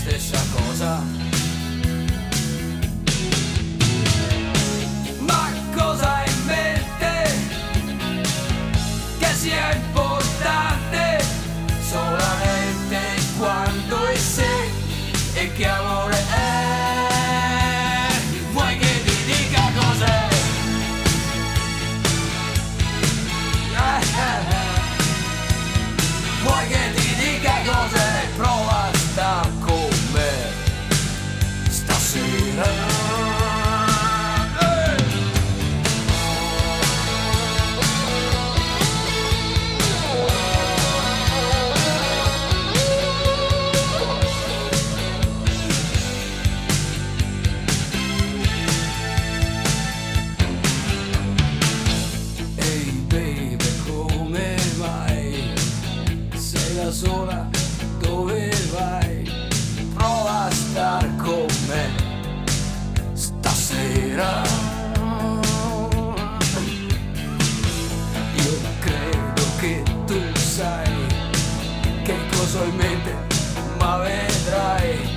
stessa cosa. Ma cosa hai in mente che sia importante? Solamente quando e se e che amore è. Vuoi che ti dica cos'è? Vuoi che ti dica cos'è? Prova a star con me stasera. Sola, dove vai? Prova a star con me stasera. Io credo che tu sai che cosa ho in mente, ma vedrai